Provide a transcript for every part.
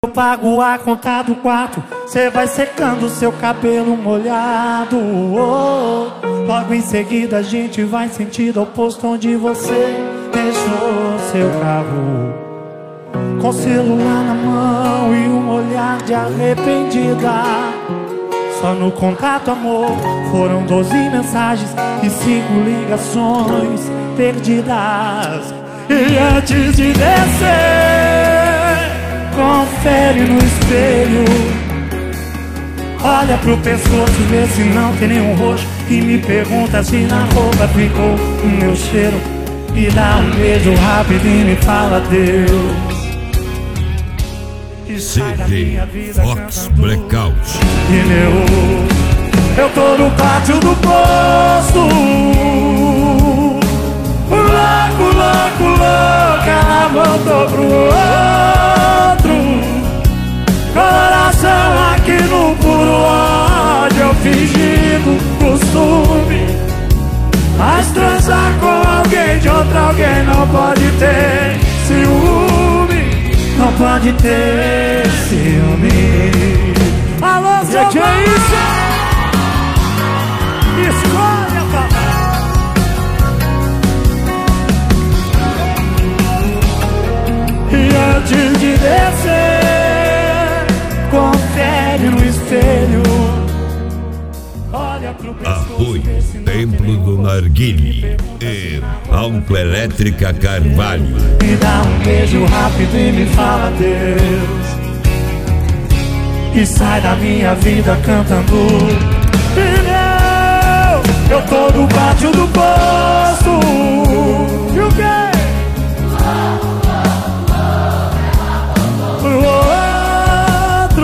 Eu pago a conta do quarto, cê vai secando seu cabelo molhado. Logo em seguida a gente vai em sentido oposto, onde você deixou seu carro, com celular na mão e um olhar de arrependida. Só no contato, amor, foram 12 mensagens e 5 ligações perdidas. E antes de descer, confere no espelho, olha pro pescoço, vê se não tem nenhum roxo, e me pergunta se na roupa ficou o meu cheiro. E dá um beijo rápido e me fala adeus. CD Fox Blackout. Eu tô no pátio do posto, louco, louco, louco, ela voltou pro outro. Coração aqui no puro ódio, eu fingindo costume. Mas transar com alguém de outro alguém não pode ter ciúme. Não pode ter ciúme. Alô, Zé, que é isso? Escolha, papai. E antes de descer, confere no espelho, olha pro pescoço. Apoio Templo do Narguile e Autoelétrica Carvalho. Me dá um beijo rápido e me fala adeus. E sai da minha vida cantando pneu. Eu tô no pátio do posto. E o quê? Pro outro.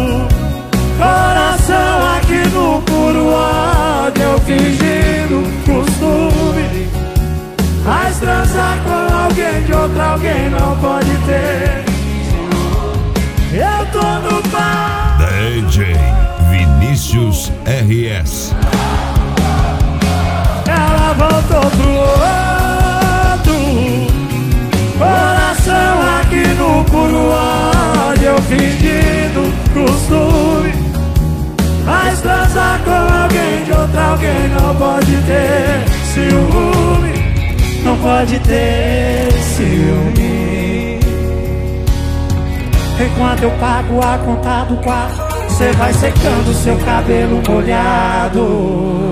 Coração aqui no puro ódio, eu fingindo costume. Mas transar com alguém de outro alguém não pode ter. Eu tô no bar. DJ Vinícius RS. Ela voltou pro outro. Coração aqui no puro ódio, eu fingindo costume. Mas transar com alguém de outro alguém não pode ter ciúme. Não pode ter ciúme. Enquanto eu pago a conta do quarto, cê vai secando seu cabelo molhado.